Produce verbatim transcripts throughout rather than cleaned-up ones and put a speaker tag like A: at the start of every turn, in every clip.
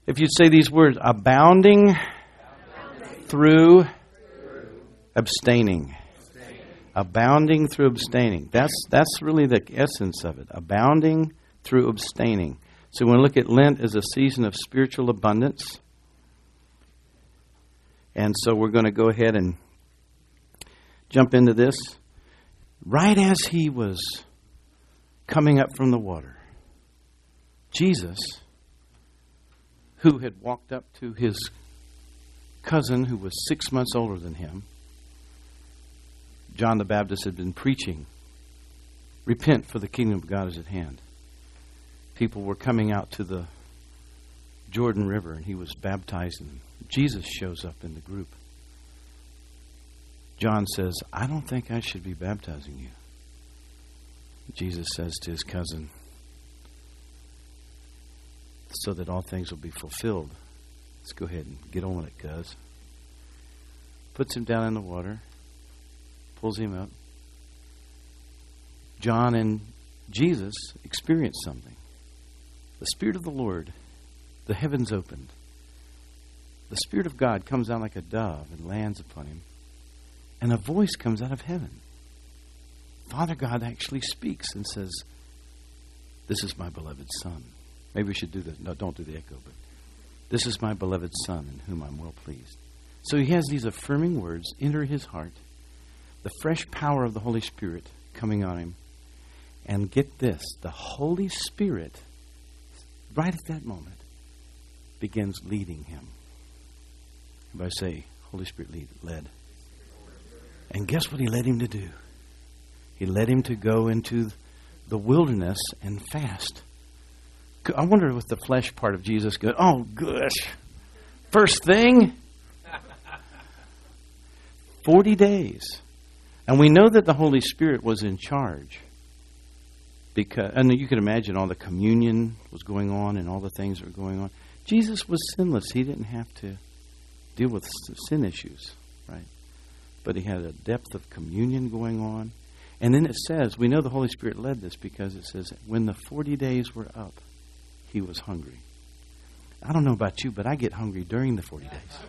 A: If you'd say these words, abounding, abounding. Through, through abstaining. abstaining. Abounding through abstaining. That's that's really the essence of it. Abounding through abstaining. So we want to look at Lent as a season of spiritual abundance. And so we're going to go ahead and jump into this. Right as he was coming up from the water, Jesus, who had walked up to his cousin who was six months older than him, John the Baptist had been preaching, repent for the kingdom of God is at hand. People were coming out to the Jordan River and he was baptizing them. Jesus shows up in the group. John says, I don't think I should be baptizing you. Jesus says to his cousin, so that all things will be fulfilled. Let's go ahead and get on with it, cuz. Puts him down in the water. Pulls him up. John and Jesus experienced something. The Spirit of the Lord, the heavens opened. The Spirit of God comes down like a dove and lands upon him. And a voice comes out of heaven. Father God actually speaks and says, this is my beloved Son. Maybe we should do this. No, don't do the echo, but this is my beloved Son in whom I'm well pleased. So he has these affirming words enter his heart. The fresh power of the Holy Spirit coming on him. And get this, the Holy Spirit, right at that moment, begins leading him. Everybody say, Holy Spirit lead, led. And guess what he led him to do? He led him to go into the wilderness and fast. I wonder with the flesh part of Jesus go, oh, gosh. First thing, forty days. And we know that the Holy Spirit was in charge. Because, and you can imagine all the communion was going on and all the things that were going on. Jesus was sinless. He didn't have to deal with sin issues, right? But he had a depth of communion going on. And then it says, we know the Holy Spirit led this because it says, when the forty days were up, he was hungry. I don't know about you, but I get hungry during the forty days.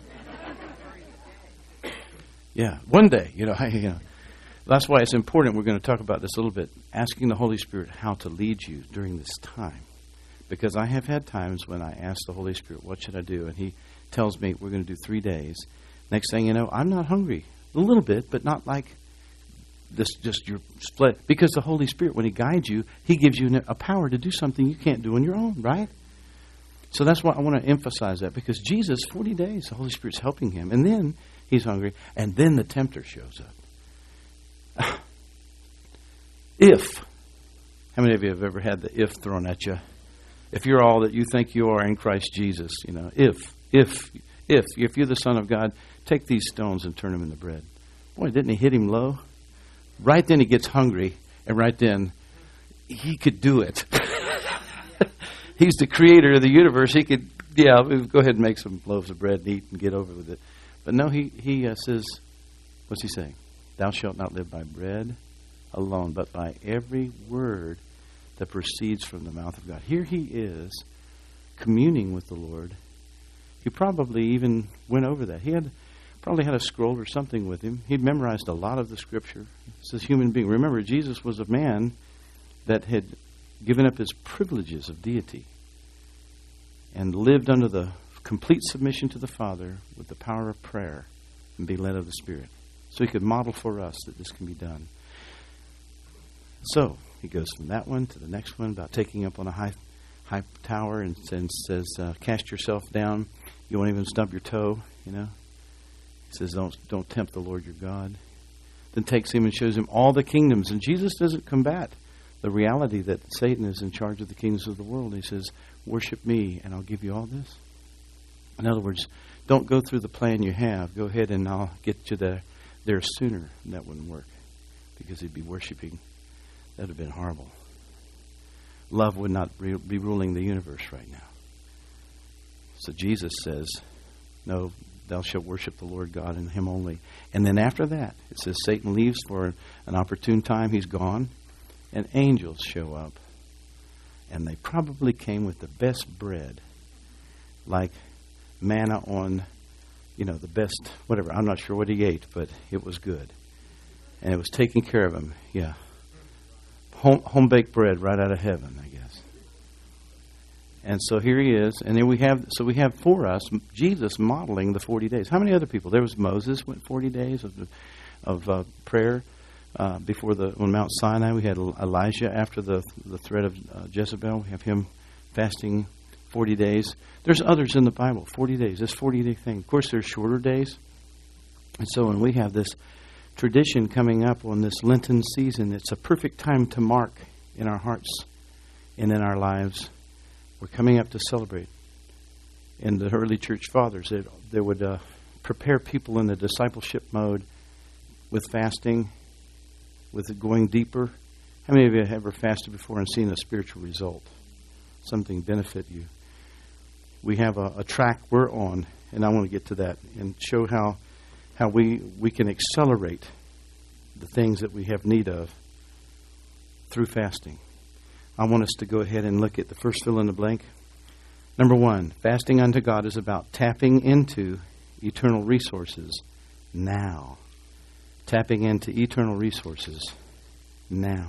A: Yeah, one day, you know, I, you know. That's why it's important. We're going to talk about this a little bit. Asking the Holy Spirit how to lead you during this time. Because I have had times when I ask the Holy Spirit, what should I do? And he tells me, we're going to do three days. Next thing you know, I'm not hungry. A little bit, but not like this, just your split. Because the Holy Spirit, when he guides you, he gives you a power to do something you can't do on your own, right? So that's why I want to emphasize that. Because Jesus, forty days, the Holy Spirit's helping him. And then he's hungry. And then the tempter shows up. If, how many of you have ever had the if thrown at you? If you're all that you think you are in Christ Jesus, you know, if, if, if, if you're the Son of God, take these stones and turn them into bread. Boy, didn't he hit him low? Right then he gets hungry, and right then he could do it. He's the creator of the universe. He could, yeah, go ahead and make some loaves of bread and eat and get over with it. But no, he, he uh, says, what's he saying? Thou shalt not live by bread alone, but by every word that proceeds from the mouth of God. Here he is communing with the Lord. He probably even went over that. He had probably had a scroll or something with him. He'd memorized a lot of the Scripture. This is human being. Remember, Jesus was a man that had given up his privileges of deity and lived under the complete submission to the Father with the power of prayer and be led of the Spirit. So he could model for us that this can be done. So he goes from that one to the next one about taking up on a high high tower and, and says, uh, cast yourself down. You won't even stub your toe, you know. He says, don't, don't tempt the Lord your God. Then takes him and shows him all the kingdoms. And Jesus doesn't combat the reality that Satan is in charge of the kingdoms of the world. He says, worship me and I'll give you all this. In other words, don't go through the plan you have. Go ahead and I'll get you there. there sooner, and that wouldn't work because he'd be worshiping. That would have been horrible. Love would not re- be ruling the universe right now. So Jesus says, no, thou shalt worship the Lord God and him only. And then after that, it says Satan leaves for an opportune time. He's gone. And angels show up. And they probably came with the best bread like manna on, you know, the best, whatever. I'm not sure what he ate, but it was good. And it was taking care of him. Yeah. Home, home-baked bread right out of heaven, I guess. And so here he is. And then we have, so we have for us, Jesus modeling the forty days. How many other people? There was Moses, went forty days of, of uh, prayer uh, before the, on Mount Sinai. We had Elijah after the, the threat of uh, Jezebel. We have him fasting forty days. There's others in the Bible, forty days, this forty-day thing. Of course, there's shorter days. And so when we have this tradition coming up on this Lenten season, it's a perfect time to mark in our hearts and in our lives. We're coming up to celebrate. And the early church fathers, they, they would uh, prepare people in the discipleship mode with fasting, with going deeper. How many of you have ever fasted before and seen a spiritual result? Something benefit you? We have a, a track we're on, and I want to get to that and show how how we, we can accelerate the things that we have need of through fasting. I want us to go ahead and look at the first fill in the blank. Number one, fasting unto God is about tapping into eternal resources now. Tapping into eternal resources now.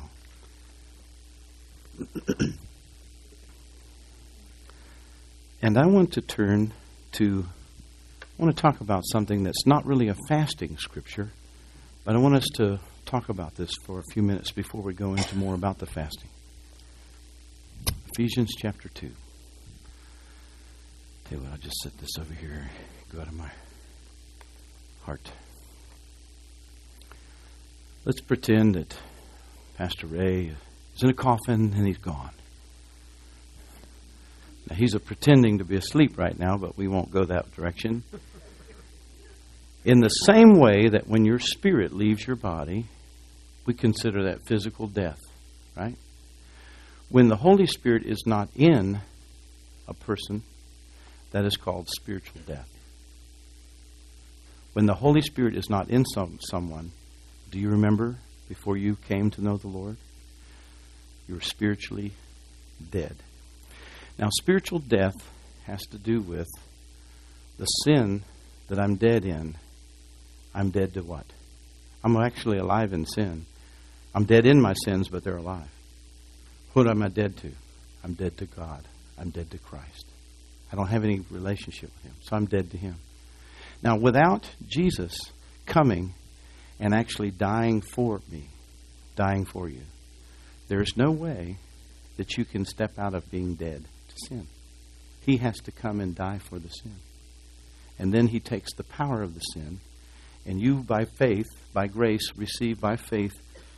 A: And I want to turn to, I want to talk about something that's not really a fasting scripture, but I want us to talk about this for a few minutes before we go into more about the fasting. Ephesians chapter two. Tell you what, I'll just set this over here, go out of my heart. Let's pretend that Pastor Ray is in a coffin and he's gone. Now, he's a pretending to be asleep right now, but we won't go that direction. In the same way that when your spirit leaves your body, we consider that physical death, right? When the Holy Spirit is not in a person, that is called spiritual death. When the Holy Spirit is not in some someone, do you remember before you came to know the Lord? You were spiritually dead. Now, spiritual death has to do with the sin that I'm dead in. I'm dead to what? I'm actually alive in sin. I'm dead in my sins, but they're alive. What am I dead to? I'm dead to God. I'm dead to Christ. I don't have any relationship with Him, so I'm dead to Him. Now, without Jesus coming and actually dying for me, dying for you, there's no way that you can step out of being dead to sin. He has to come and die for the sin. And then He takes the power of the sin, and you, by faith, by grace, receive by faith,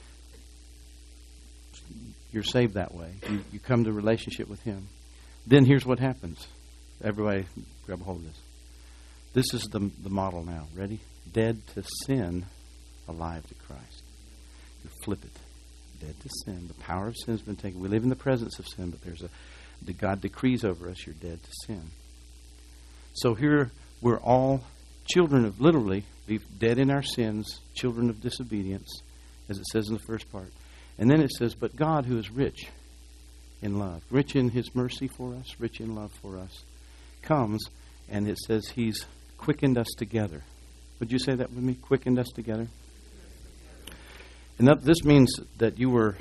A: you're saved that way. You, you come to relationship with Him. Then here's what happens. Everybody grab a hold of this. This is the, the model now. Ready? Dead to sin, alive to Christ. You flip it. Dead to sin. The power of sin has been taken. We live in the presence of sin, but there's a the God decrees over us, you're dead to sin. So here we're all children of, literally, dead in our sins, children of disobedience, as it says in the first part. And then it says, but God, who is rich in love, rich in His mercy for us, rich in love for us, comes, and it says He's quickened us together. Would you say that with me? Quickened us together? And that, this means that you were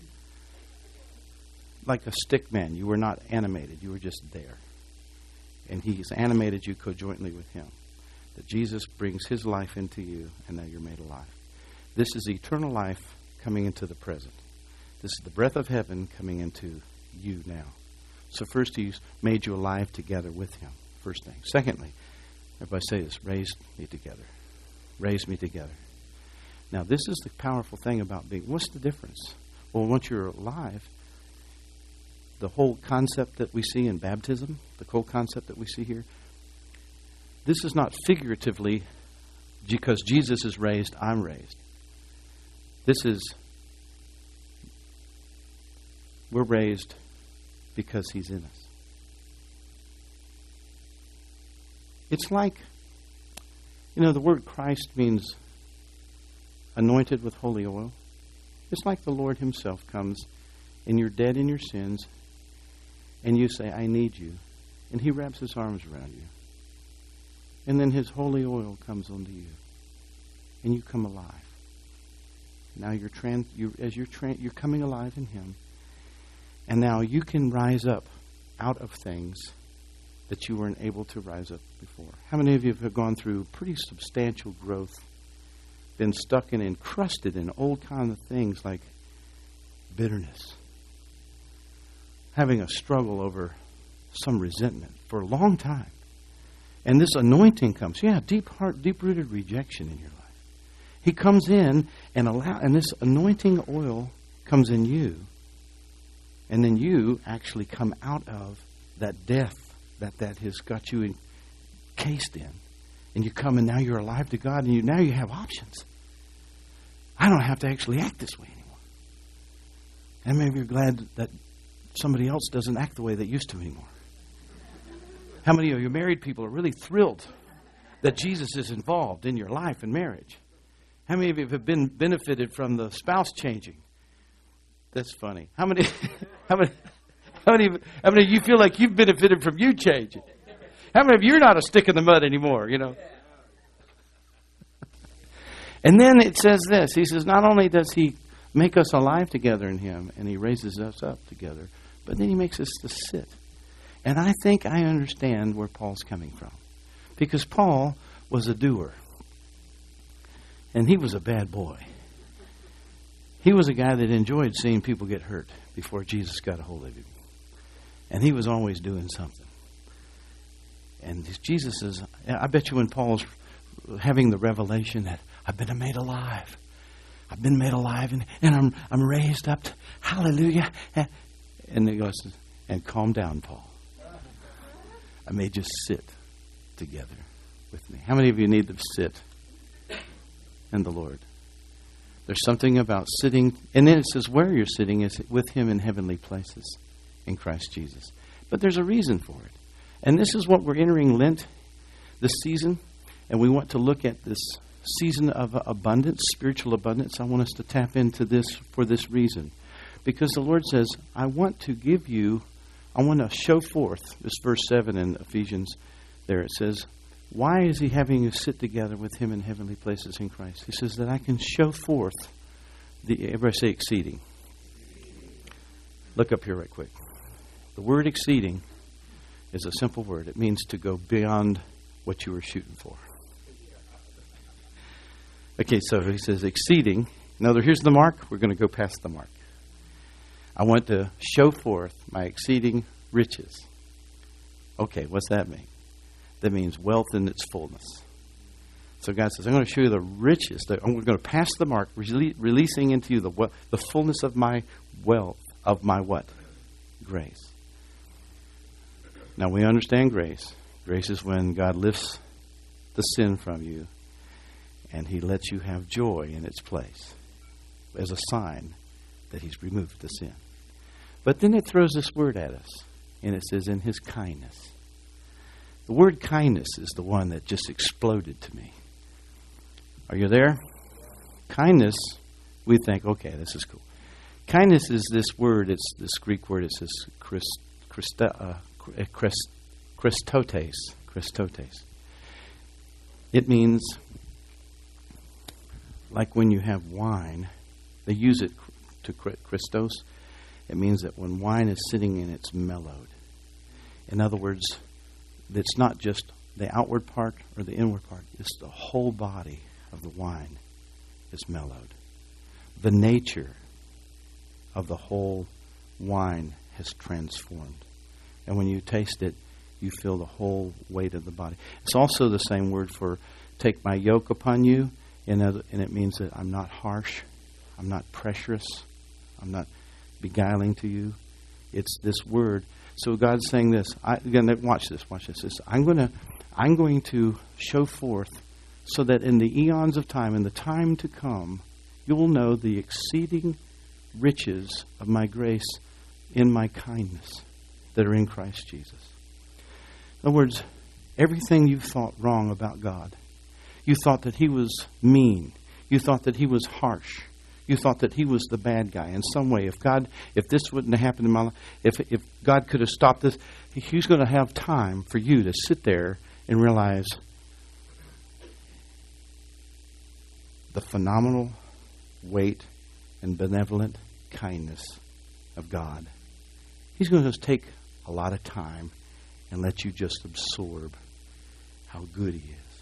A: like a stick man. You were not animated. You were just there. And He's animated you conjointly with Him. That Jesus brings His life into you, and now you're made alive. This is eternal life coming into the present. This is the breath of heaven coming into you now. So first, He's made you alive together with Him. First thing. Secondly, everybody say this, raised me together. Raised me together. Now, this is the powerful thing about being, what's the difference? Well, once you're alive, the whole concept that we see in baptism, the whole concept that we see here, this is not figuratively because Jesus is raised, I'm raised. This is, we're raised because He's in us. It's like, you know, the word Christ means anointed with holy oil. It's like the Lord Himself comes and you're dead in your sins and you say, I need you. and He wraps His arms around you. And then His holy oil comes onto you, and you come alive. Now you're trans, you as you're tra- you're coming alive in Him, and now you can rise up out of things that you weren't able to rise up before. How many of you have gone through pretty substantial growth, been stuck and encrusted in old kind of things like bitterness, having a struggle over some resentment for a long time, and this anointing comes? Yeah, deep heart, deep-rooted rejection in your life. He comes in and allow, and this anointing oil comes in you, and then you actually come out of that death that that has got you encased in, and you come and now you're alive to God, and you now you have options. I don't have to actually act this way anymore. And maybe you're glad that somebody else doesn't act the way they used to anymore. How many of you married people are really thrilled that Jesus is involved in your life and marriage? How many of you have been benefited from the spouse changing? That's funny. How many? How many? How many? How many of you feel like you've benefited from you changing? How many of you are not a stick in the mud anymore? You know. And then it says this. He says, not only does He make us alive together in Him, and He raises us up together, but then He makes us to sit. And I think I understand where Paul's coming from, because Paul was a doer. And he was a bad boy. He was a guy that enjoyed seeing people get hurt before Jesus got a hold of him. And he was always doing something. And Jesus says, I bet you when Paul's having the revelation that I've been made alive. I've been made alive and, and I'm I'm raised up to, hallelujah. And he goes, and calm down, Paul. I may just sit together with me. How many of you need to sit in the Lord? There's something about sitting, and then it says where you're sitting is with Him in heavenly places in Christ Jesus. But there's a reason for it. And this is what we're entering Lent this season, and we want to look at this season of abundance, spiritual abundance. I want us to tap into this for this reason. Because the Lord says, I want to give you, I want to show forth, this verse seven in Ephesians, there it says, why is He having you sit together with Him in heavenly places in Christ? He says that I can show forth the, everybody say exceeding. Look up here right quick. The word exceeding is a simple word. It means to go beyond what you were shooting for. Okay, so he says exceeding. Now here's the mark. We're going to go past the mark. I want to show forth my exceeding riches. Okay, what's that mean? That means wealth in its fullness. So God says, I'm going to show you the riches. I'm going to pass the mark, releasing into you the the fullness of my wealth, of my what? Grace. Now we understand grace. Grace is when God lifts the sin from you and He lets you have joy in its place as a sign that He's removed the sin. But then it throws this word at us, and it says, in His kindness. The word kindness is the one that just exploded to me. Are you there? Kindness, we think, okay, this is cool. Kindness is this word, it's this Greek word, it says Christ, Christa, uh, Christ, Christotes. Christotes. It means, like when you have wine, they use it to Christos. It means that when wine is sitting and it's mellowed. In other words, it's not just the outward part or the inward part. It's the whole body of the wine is mellowed. The nature of the whole wine has transformed. And when you taste it, you feel the whole weight of the body. It's also the same word for take my yoke upon you, and it means that I'm not harsh, I'm not pressurous, I'm not beguiling to you. It's this word. So God's saying this. I, again, watch this. Watch this. This I'm going to, I'm going to show forth, so that in the eons of time, in the time to come, you will know the exceeding riches of my grace in my kindness that are in Christ Jesus. In other words, everything you thought wrong about God, you thought that He was mean, you thought that He was harsh, You thought that he was the bad guy in some way. If God, if this wouldn't have happened in my life, if if God could have stopped this, he's going to have time for you to sit there and realize the phenomenal weight and benevolent kindness of God. He's going to just take a lot of time and let you just absorb how good he is.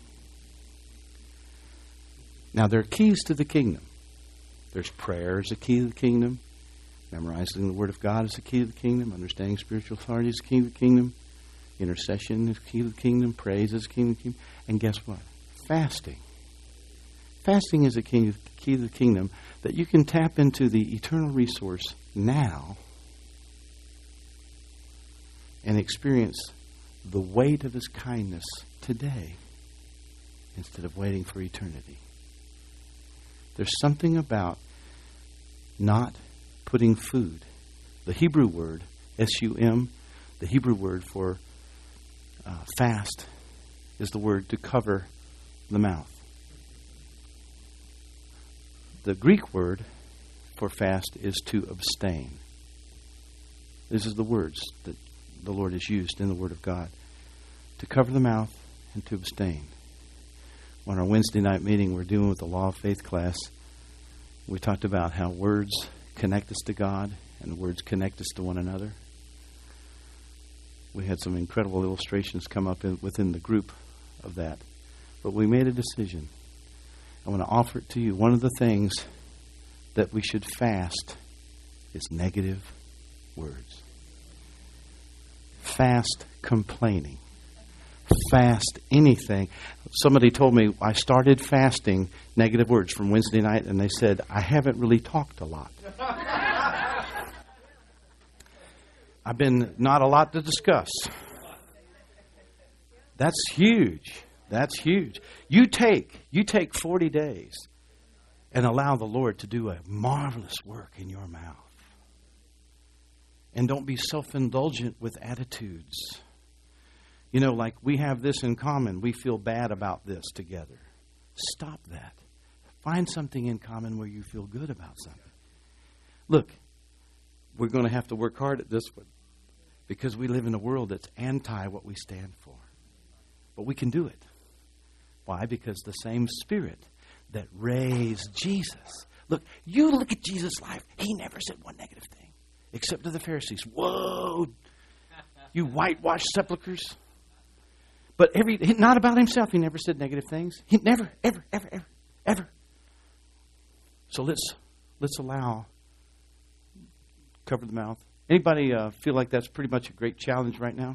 A: Now, there are keys to the kingdom. There's prayer as a key to the kingdom. Memorizing the Word of God is the key to the kingdom. Understanding spiritual authority is the key to the kingdom. Intercession is the key to the kingdom. Praise is the key to the kingdom. And guess what? Fasting. Fasting is a key, key to the kingdom that you can tap into the eternal resource now and experience the weight of his kindness today instead of waiting for eternity. There's something about not putting food. The Hebrew word, S U M, the Hebrew word for uh, fast is the word to cover the mouth. The Greek word for fast is to abstain. This is the words that the Lord has used in the Word of God. To cover the mouth and to abstain. On our Wednesday night meeting, we're dealing with the Law of Faith class. We talked about how words connect us to God and words connect us to one another. We had some incredible illustrations come up in, within the group of that. But we made a decision. I want to offer it to you. One of the things that we should fast is negative words. Fast complaining. Fast anything. Somebody told me I started fasting negative words from Wednesday night, and they said, I haven't really talked a lot. I've been not a lot to discuss. That's huge. That's huge. You take, you take forty days and allow the Lord to do a marvelous work in your mouth. And don't be self-indulgent with attitudes. You know, like we have this in common. We feel bad about this together. Stop that. Find something in common where you feel good about something. Look, we're going to have to work hard at this one because we live in a world that's anti what we stand for. But we can do it. Why? Because the same Spirit that raised Jesus. Look, you look at Jesus' life. He never said one negative thing. Except to the Pharisees. Whoa! You whitewashed sepulchres. But every not about himself. He never said negative things. He never, ever, ever, ever, ever. So let's let's allow cover the mouth. Anybody uh, feel like that's pretty much a great challenge right now?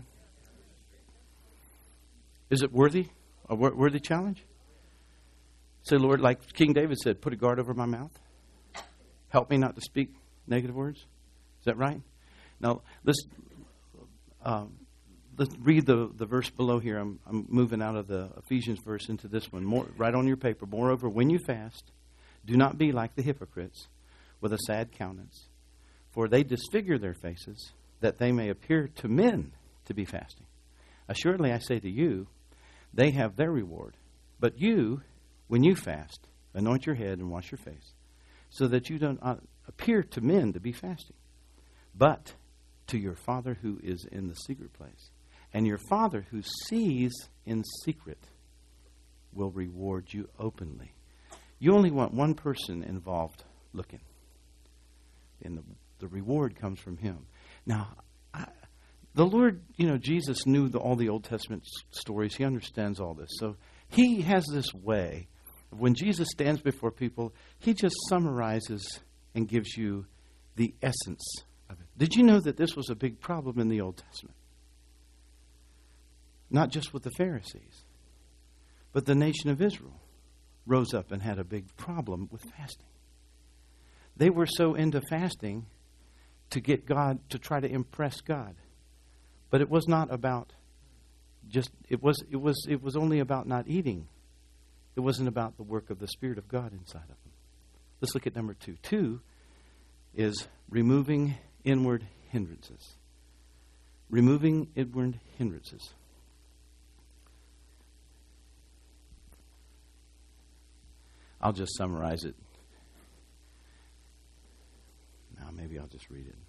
A: Is it worthy? A wor- worthy challenge? Say, Lord, like King David said, put a guard over my mouth. Help me not to speak negative words. Is that right? Now, let's, uh, let's read the, the verse below here. I'm, I'm moving out of the Ephesians verse into this one. More, right on your paper. Moreover, when you fast, do not be like the hypocrites with a sad countenance, for they disfigure their faces, that they may appear to men to be fasting. Assuredly, I say to you, they have their reward. But you, when you fast, anoint your head and wash your face, so that you don't appear to men to be fasting, but to your Father who is in the secret place. And your Father who sees in secret will reward you openly. You only want one person involved looking. And the, the reward comes from him. Now, I, the Lord, you know, Jesus knew the, all the Old Testament s- stories. He understands all this. So he has this way. When Jesus stands before people, he just summarizes and gives you the essence of it. Did you know that this was a big problem in the Old Testament? Not just with the Pharisees, but the nation of Israel rose up and had a big problem with fasting. They were so into fasting to get God, to try to impress God. But it was not about just, it was, it was, it was only about not eating. It wasn't about the work of the Spirit of God inside of them. Let's look at number two. Two is removing inward hindrances. Removing inward hindrances. I'll just summarize it. maybe I'll just read it.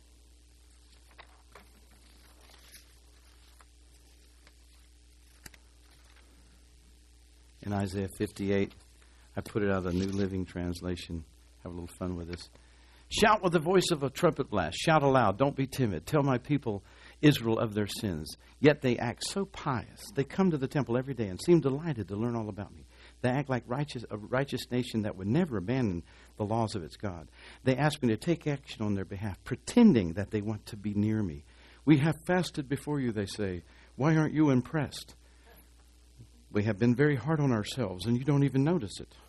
A: In Isaiah fifty-eight, I put it out of the New Living Translation. Have a little fun with this. Shout with the voice of a trumpet blast. Shout aloud. Don't be timid. Tell my people Israel of their sins. Yet they act so pious. They come to the temple every day and seem delighted to learn all about me. They act like righteous, a righteous nation that would never abandon the laws of its God. They ask me to take action on their behalf, pretending that they want to be near me. We have fasted before you, they say. Why aren't you impressed? We have been very hard on ourselves, and you don't even notice it.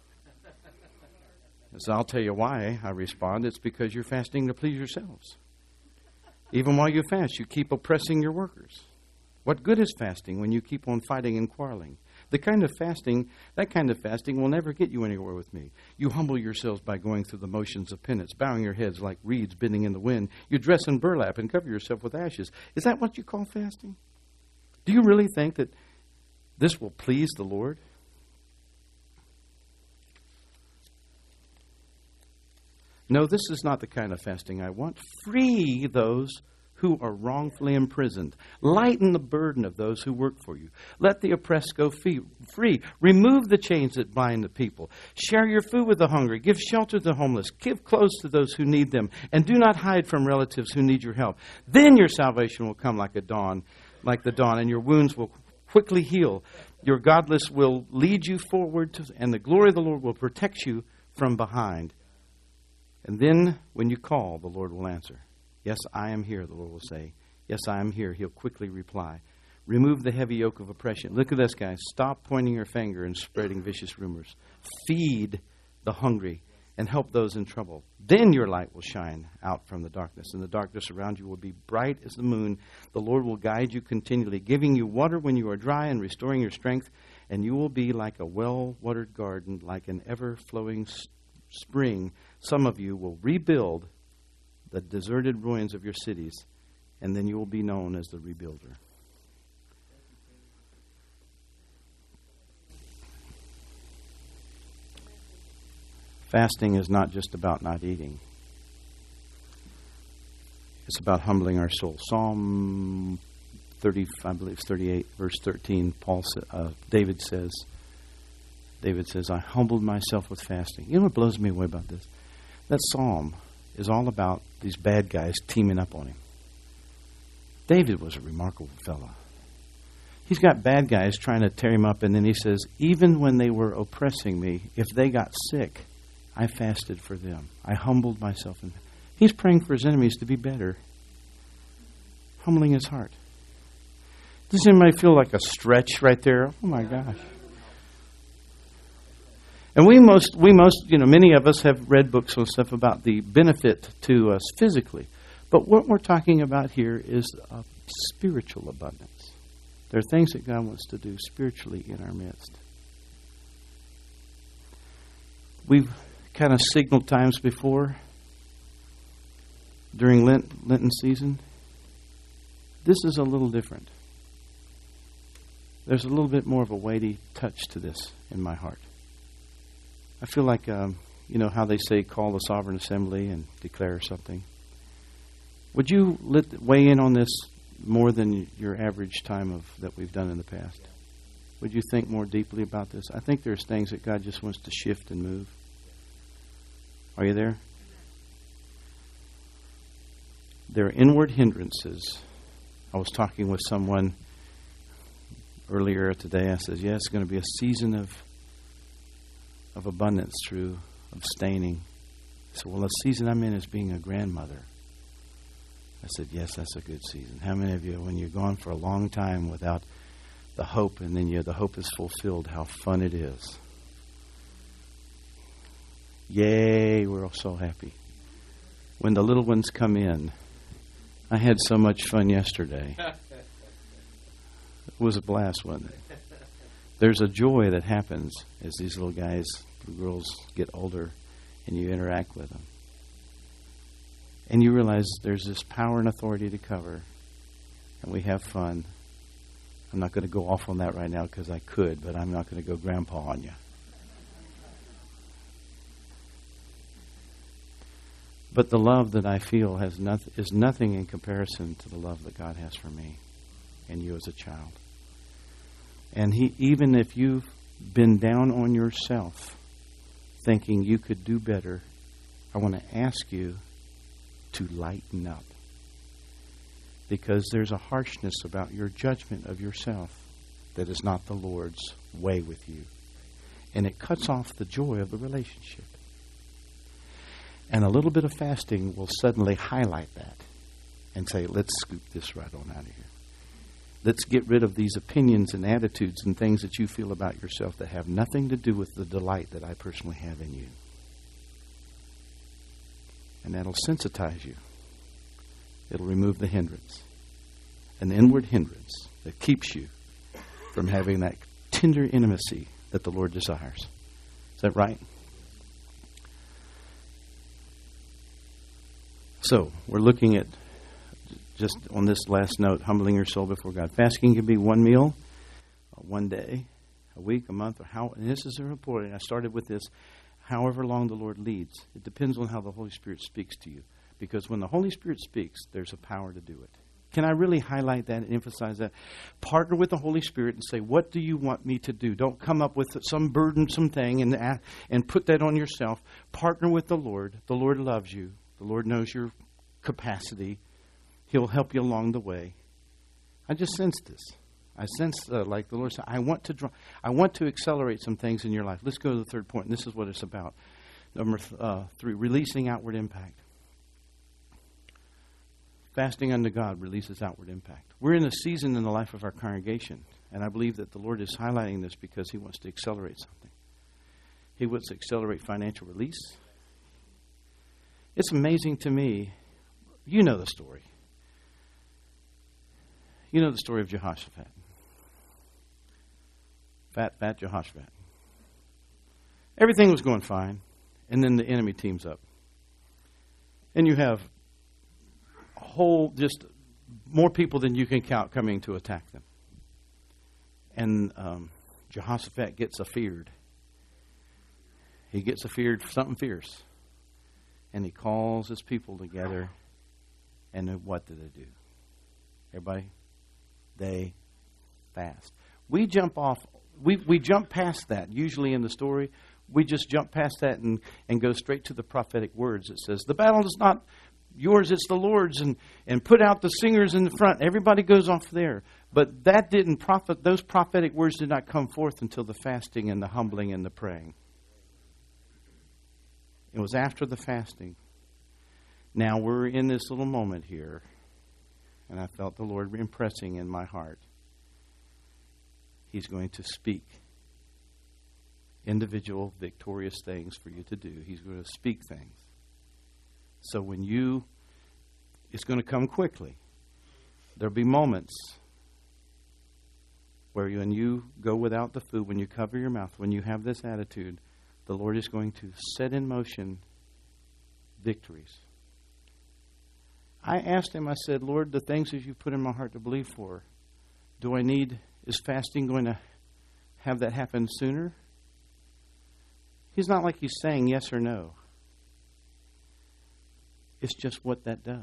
A: So I'll tell you why, I respond. It's because you're fasting to please yourselves. Even while you fast, you keep oppressing your workers. What good is fasting when you keep on fighting and quarreling? The kind of fasting, that kind of fasting will never get you anywhere with me. You humble yourselves by going through the motions of penance, bowing your heads like reeds bending in the wind. You dress in burlap and cover yourself with ashes. Is that what you call fasting? Do you really think that this will please the Lord? No, this is not the kind of fasting I want. Free those who are wrongfully imprisoned. Lighten the burden of those who work for you. Let the oppressed go free. Remove the chains that bind the people. Share your food with the hungry. Give shelter to the homeless. Give clothes to those who need them. And do not hide from relatives who need your help. Then your salvation will come like a dawn, like the dawn, and your wounds will quickly heal. Your godless will lead you forward, to, and the glory of the Lord will protect you from behind. And then when you call, the Lord will answer. Yes, I am here, the Lord will say. Yes, I am here. He'll quickly reply. Remove the heavy yoke of oppression. Look at this, guys. Stop pointing your finger and spreading vicious rumors. Feed the hungry and help those in trouble. Then your light will shine out from the darkness, and the darkness around you will be bright as the moon. The Lord will guide you continually, giving you water when you are dry and restoring your strength, and you will be like a well-watered garden, like an ever-flowing spring. Some of you will rebuild the deserted ruins of your cities, and then you will be known as the rebuilder. Fasting is not just about not eating. It's about humbling our soul. Psalm thirty, I believe, thirty-eight, verse thirteen. Paul, uh, David says, David says, "I humbled myself with fasting." You know what blows me away about this? That psalm is all about these bad guys teaming up on him. David was a remarkable fellow. He's got bad guys trying to tear him up, and then he says, even when they were oppressing me, if they got sick, I fasted for them. I humbled myself. And he's praying for his enemies to be better. Humbling his heart. Does anybody feel like a stretch right there? Oh my gosh. And we most, we most, you know, many of us have read books and stuff about the benefit to us physically. But what we're talking about here is a spiritual abundance. There are things that God wants to do spiritually in our midst. We've kind of signaled times before during Lent, Lenten season. This is a little different. There's a little bit more of a weighty touch to this in my heart. I feel like, um, you know, how they say call the sovereign assembly and declare something. Would you let, weigh in on this more than your average time of that we've done in the past? Would you think more deeply about this? I think there's things that God just wants to shift and move. Are you there? There are inward hindrances. I was talking with someone earlier today. I said, yeah, it's going to be a season of of abundance through abstaining. So, well, the season I'm in is being a grandmother. I said, yes, that's a good season. How many of you, when you're gone for a long time without the hope, and then you the hope is fulfilled, how fun it is. Yay, we're all so happy. When the little ones come in, I had so much fun yesterday. It was a blast, wasn't it? There's a joy that happens as these little guys, little girls get older and you interact with them. And you realize there's this power and authority to cover, and we have fun. I'm not going to go off on that right now because I could, but I'm not going to go grandpa on you. But the love that I feel has nothing, is nothing in comparison to the love that God has for me and you as a child. And he, even if you've been down on yourself, thinking you could do better, I want to ask you to lighten up. Because there's a harshness about your judgment of yourself that is not the Lord's way with you. And it cuts off the joy of the relationship. And a little bit of fasting will suddenly highlight that and say, let's scoop this right on out of here. Let's get rid of these opinions and attitudes and things that you feel about yourself that have nothing to do with the delight that I personally have in you. And that'll sensitize you. It'll remove the hindrance. An inward hindrance that keeps you from having that tender intimacy that the Lord desires. Is that right? So, we're looking at, just on this last note, humbling your soul before God. Fasting can be one meal, one day, a week, a month, or how, and this is important. I started with this, however long the Lord leads. It depends on how the Holy Spirit speaks to you. Because when the Holy Spirit speaks, there's a power to do it. Can I really highlight that and emphasize that? Partner with the Holy Spirit and say, what do you want me to do? Don't come up with some burdensome thing and, and put that on yourself. Partner with the Lord. The Lord loves you. The Lord knows your capacity. He'll help you along the way. I just sensed this. I sensed, uh, like the Lord said, I want to draw, I want to accelerate some things in your life. Let's go to the third point. And this is what it's about. Number th- uh, three, releasing outward impact. Fasting unto God releases outward impact. We're in a season in the life of our congregation, and I believe that the Lord is highlighting this because He wants to accelerate something. He wants to accelerate financial release. It's amazing to me. You know the story. You know the story of Jehoshaphat. Fat, fat Jehoshaphat. Everything was going fine, and then the enemy teams up. And you have whole, just more people than you can count coming to attack them. And um, Jehoshaphat gets afeared. He gets afeared for something fierce. And he calls his people together. And then what do they do? Everybody? They fast. We jump off, we, we jump past that. Usually in the story, we just jump past that and, and go straight to the prophetic words. It says, the battle is not yours, it's the Lord's, and, and put out the singers in the front. Everybody goes off there. But that didn't prophet, those prophetic words did not come forth until the fasting and the humbling and the praying. It was after the fasting. Now we're in this little moment here, and I felt the Lord impressing in my heart. He's going to speak individual victorious things for you to do. He's going to speak things. So when you, it's going to come quickly. There'll be moments where you, when you go without the food, when you cover your mouth, when you have this attitude, the Lord is going to set in motion victories. I asked him, I said, Lord, the things that you put in my heart to believe for, do I need, is fasting going to have that happen sooner? He's not like he's saying yes or no. It's just what that does.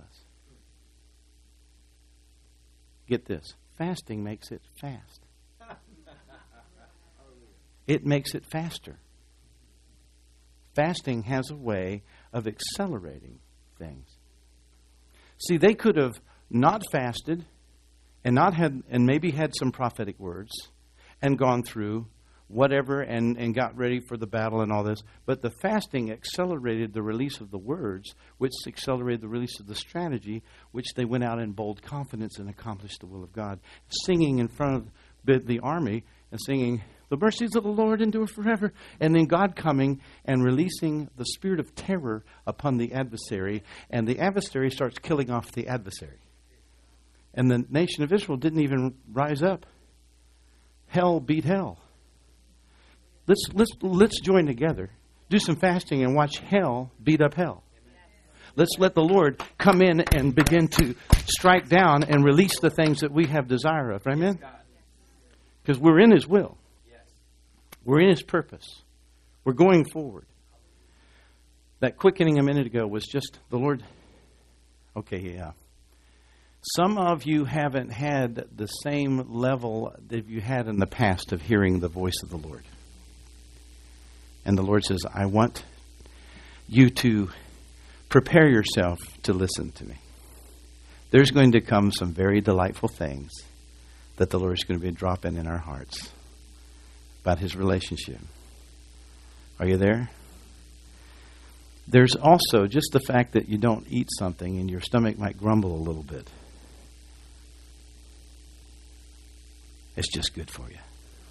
A: Get this. Fasting makes it fast. It makes it faster. Fasting has a way of accelerating things. See, they could have not fasted and not had, and maybe had some prophetic words and gone through whatever and, and got ready for the battle and all this. But the fasting accelerated the release of the words, which accelerated the release of the strategy, which they went out in bold confidence and accomplished the will of God. Singing in front of the, the army and singing, the mercies of the Lord endure forever. And then God coming and releasing the spirit of terror upon the adversary. And the adversary starts killing off the adversary. And the nation of Israel didn't even rise up. Hell beat hell. Let's let's let's join together. Do some fasting and watch hell beat up hell. Let's let the Lord come in and begin to strike down and release the things that we have desire of. Amen? Because we're in His will. We're in His purpose. We're going forward. That quickening a minute ago was just the Lord. Okay, yeah. Some of you haven't had the same level that you had in the past of hearing the voice of the Lord. And the Lord says, I want you to prepare yourself to listen to me. There's going to come some very delightful things that the Lord is going to be dropping in our hearts about His relationship. Are you there? There's also just the fact that you don't eat something and your stomach might grumble a little bit. It's just good for you.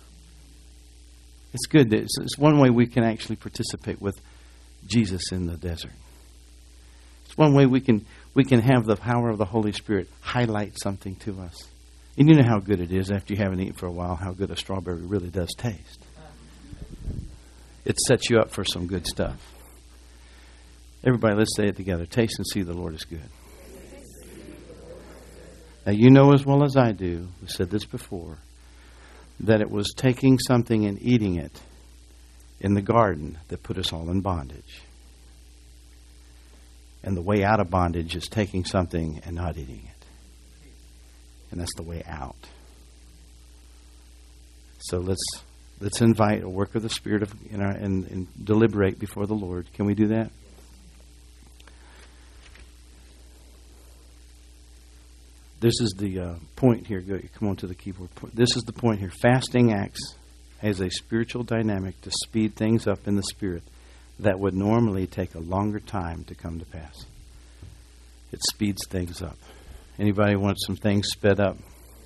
A: It's good. It's, it's one way we can actually participate with Jesus in the desert. It's one way we can we can have the power of the Holy Spirit highlight something to us. And you know how good it is after you haven't eaten for a while, how good a strawberry really does taste. It sets you up for some good stuff. Everybody, let's say it together. Taste and see the Lord is good. Now, you know as well as I do, we said this before, that it was taking something and eating it in the garden that put us all in bondage. And the way out of bondage is taking something and not eating it. And that's the way out. So let's let's invite a work of the Spirit of, in our, and, and deliberate before the Lord. Can we do that? This is the uh, point here. Go, come on to the keyboard. This is the point here. Fasting acts as a spiritual dynamic to speed things up in the Spirit that would normally take a longer time to come to pass. It speeds things up. Anybody want some things sped up?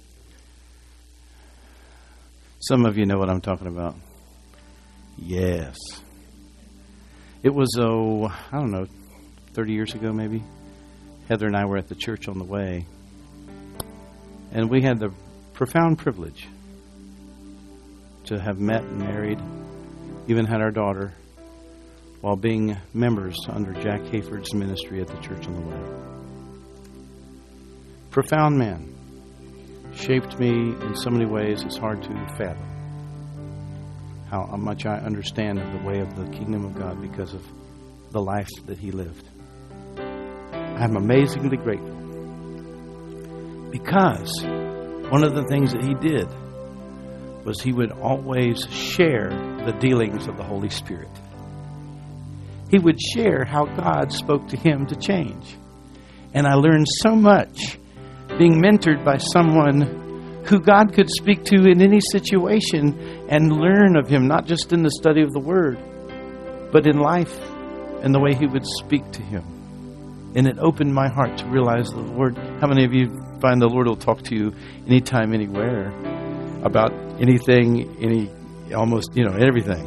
A: Some of you know what I'm talking about. Yes. It was, oh, I don't know, thirty years ago maybe. Heather and I were at the church on the way. And we had the profound privilege to have met and married, even had our daughter, while being members under Jack Hayford's ministry at the church on the way. Profound man. Shaped me in so many ways it's hard to fathom how much I understand of the way of the kingdom of God because of the life that he lived. I'm amazingly grateful. Because one of the things that he did was he would always share the dealings of the Holy Spirit. He would share how God spoke to him to change. And I learned so much being mentored by someone who God could speak to in any situation and learn of him, not just in the study of the Word, but in life and the way he would speak to him. And it opened my heart to realize the Lord. How many of you find the Lord will talk to you anytime, anywhere about anything, any, almost, you know, everything?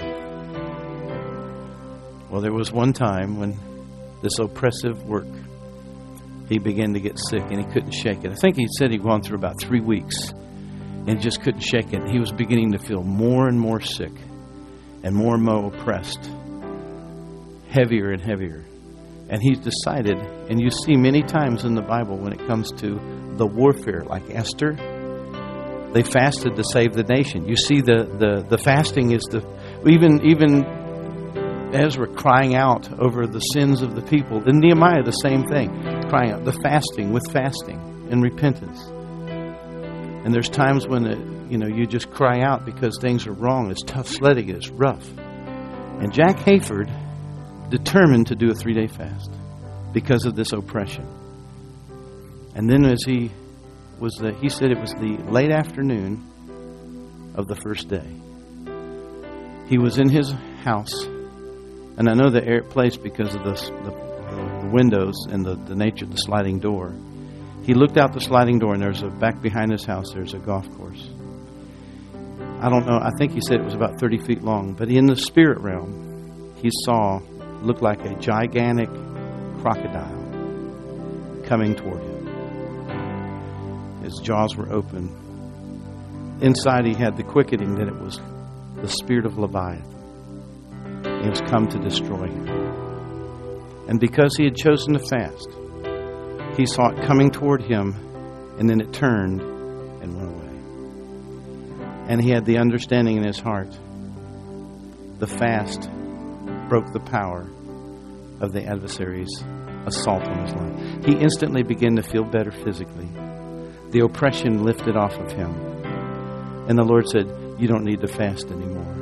A: Well, there was one time when this oppressive work, he began to get sick and he couldn't shake it. I think he said he'd gone through about three weeks and just couldn't shake it. He was beginning to feel more and more sick and more and more oppressed, heavier and heavier. And he's decided, and you see many times in the Bible when it comes to the warfare, like Esther, they fasted to save the nation. You see the, the, the fasting is the, even, even Ezra crying out over the sins of the people. And Nehemiah, the same thing, crying out, the fasting with fasting and repentance. And there's times when, it, you know, you just cry out because things are wrong. It's tough sledding. It's rough. And Jack Hayford determined to do a three-day fast because of this oppression. And then as he was the, he said it was the late afternoon of the first day. He was in his house, and I know the air place because of the, the, the windows and the, the nature of the sliding door. He looked out the sliding door, and there's a back behind his house, there's a golf course. I don't know, I think he said it was about thirty feet long, but in the spirit realm, he saw looked like a gigantic crocodile coming toward him. His jaws were open. Inside he had the quickening that it was the spirit of Leviathan. He was come to destroy him. And because he had chosen to fast, he saw it coming toward him, and then it turned and went away. And he had the understanding in his heart. The fast broke the power of the adversary's assault on his life. He instantly began to feel better physically. The oppression lifted off of him. And the Lord said, you don't need to fast anymore.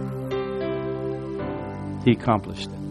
A: He accomplished it.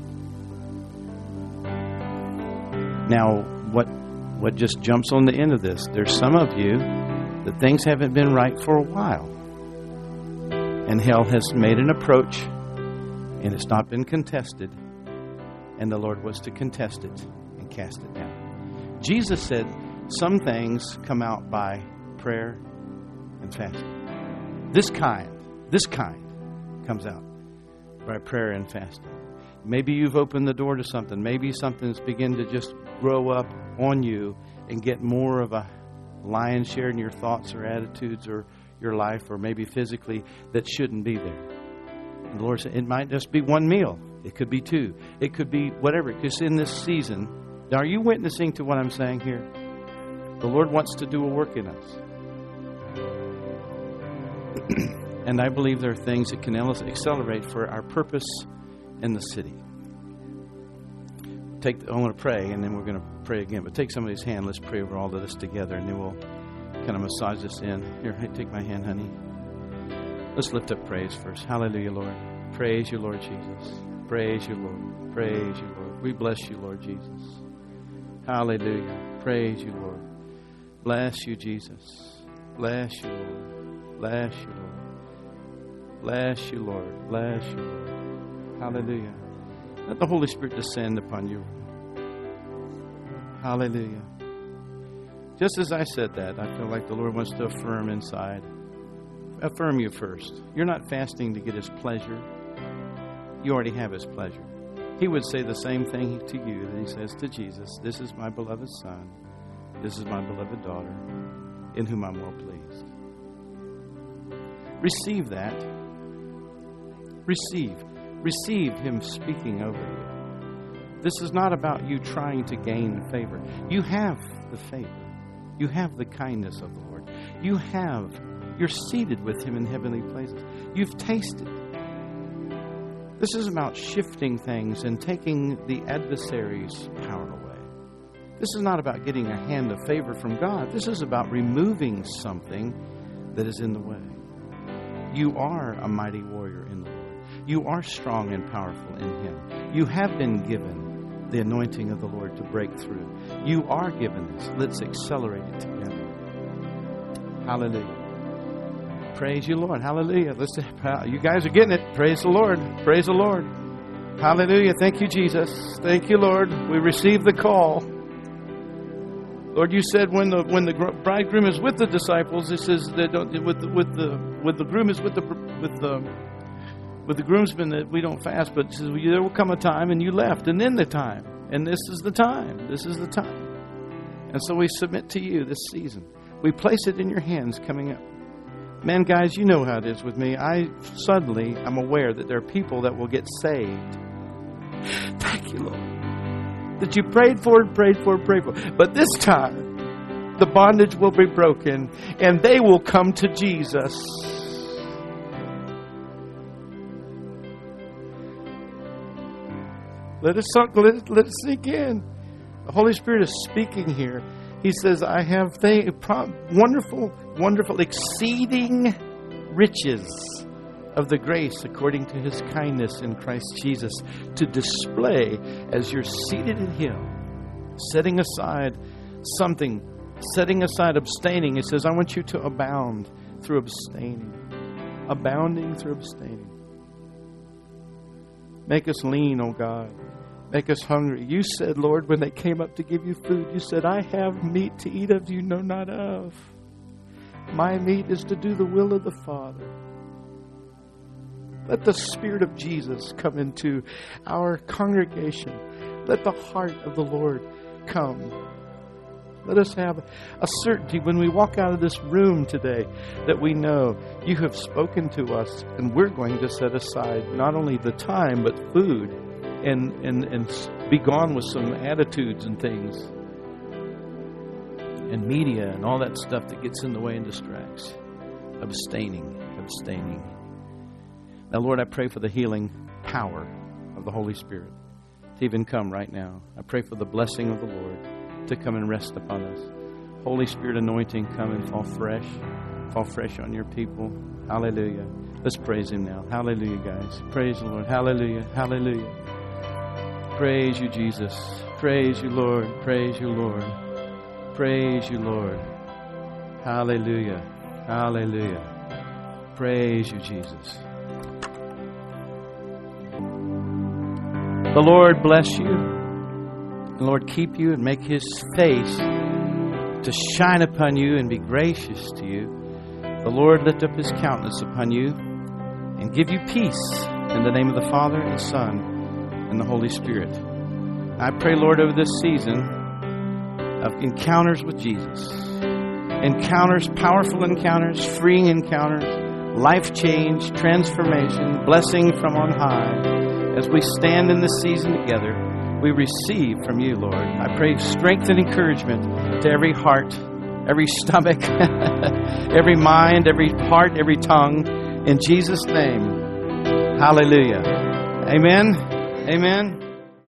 A: Now, what what just jumps on the end of this, there's some of you that things haven't been right for a while. And hell has made an approach, and it's not been contested. And the Lord was to contest it and cast it down. Jesus said some things come out by prayer and fasting. This kind, this kind comes out by prayer and fasting. Maybe you've opened the door to something. Maybe something's begun to just grow up on you and get more of a lion's share in your thoughts or attitudes or your life, or maybe physically, that shouldn't be there. And the Lord said, it might just be one meal. It could be two. It could be whatever. Because in this season, now are you witnessing to what I'm saying here? The Lord wants to do a work in us. And I believe there are things that can accelerate for our purpose in the city. Take, I want to pray, and then we're going to pray again. But take somebody's hand. Let's pray over all of this together, and then we'll kind of massage this in. Here, take my hand, honey. Let's lift up praise first. Hallelujah, Lord. Praise you, Lord Jesus. Praise you, Lord. Praise you, Lord. We bless you, Lord Jesus. Hallelujah. Praise you, Lord. Bless you, Jesus. Bless you, Lord. Bless you, Lord. Bless you, Lord. Bless you, Lord. Hallelujah. Let the Holy Spirit descend upon you. Hallelujah. Just as I said that, I feel like the Lord wants to affirm inside. Affirm you first. You're not fasting to get His pleasure. You already have His pleasure. He would say the same thing to you that He says to Jesus. This is my beloved Son. This is my beloved daughter, in whom I'm well pleased. Receive that. Receive. Receive Him speaking over you. This is not about you trying to gain favor. You have the favor. You have the kindness of the Lord. You have, you're seated with Him in heavenly places. You've tasted. This is about shifting things and taking the adversary's power away. This is not about getting a hand of favor from God. This is about removing something that is in the way. You are a mighty warrior in the Lord. You are strong and powerful in Him. You have been given the anointing of the Lord to break through. You are given this. Let's accelerate it together. Hallelujah. Praise you, Lord. Hallelujah. Let's, you guys are getting it. Praise the Lord. Praise the Lord. Hallelujah. Thank you, Jesus. Thank you, Lord. We receive the call. Lord, you said when the when the bridegroom is with the disciples, it says that with the, with the with the groom is with the with the with the groomsmen that we don't fast, but it says there will come a time, and you left, and then the time, and this is the time. This is the time, and so we submit to you this season. We place it in your hands coming up. Man, guys, you know how it is with me. I suddenly am aware that there are people that will get saved. Thank you, Lord. That you prayed for and prayed for and prayed for. But this time, the bondage will be broken and they will come to Jesus. Let it, let it, let it sink in. The Holy Spirit is speaking here. He says, I have th- wonderful, wonderful, exceeding riches of the grace according to His kindness in Christ Jesus to display as you're seated in Him, setting aside something, setting aside abstaining. It says, I want you to abound through abstaining. Abounding through abstaining. Make us lean, oh God. Make us hungry. You said, Lord, when they came up to give you food, you said, I have meat to eat of you know not of. My meat is to do the will of the Father. Let the Spirit of Jesus come into our congregation. Let the heart of the Lord come. Let us have a certainty when we walk out of this room today that we know you have spoken to us, and we're going to set aside not only the time but food and, and, and be gone with some attitudes and things and media and all that stuff that gets in the way and distracts. Abstaining, abstaining. Now, Lord, I pray for the healing power of the Holy Spirit. to even come right now. I pray for the blessing of the Lord to come and rest upon us. Holy Spirit anointing, come and fall fresh. Fall fresh on your people. Hallelujah. Let's praise Him now. Hallelujah, guys. Praise the Lord. Hallelujah. Hallelujah. Praise you, Jesus. Praise you, Lord. Praise you, Lord. Praise you, Lord. Hallelujah. Hallelujah. Praise you, Jesus. The Lord bless you. The Lord keep you and make His face to shine upon you and be gracious to you. The Lord lift up His countenance upon you and give you peace in the name of the Father and the Son and the Holy Spirit. I pray, Lord, over this season of encounters with Jesus. Encounters, powerful encounters, freeing encounters, life change, transformation, blessing from on high. As we stand in this season together, we receive from you, Lord. I pray strength and encouragement to every heart, every stomach, every mind, every heart, every tongue. In Jesus' name, hallelujah. Amen. Amen.